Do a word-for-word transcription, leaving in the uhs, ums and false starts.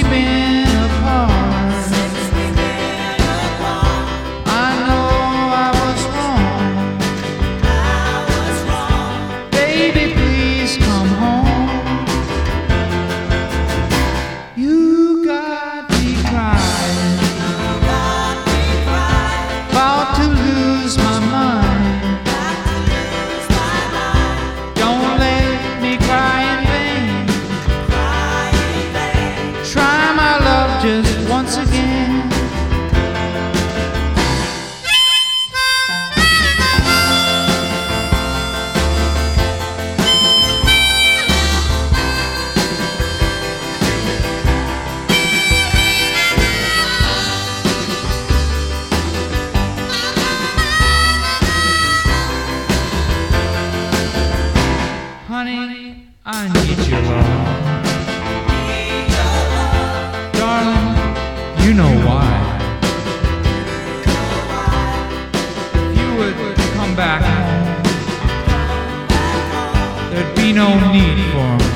been apart, I know I was wrong. Baby, please come home. You got me crying, about to lose my mind. Don't let me cry in vain. Try my love just once again. Honey, I need your love. Darling, you know why. If you would come back home, there'd be no need for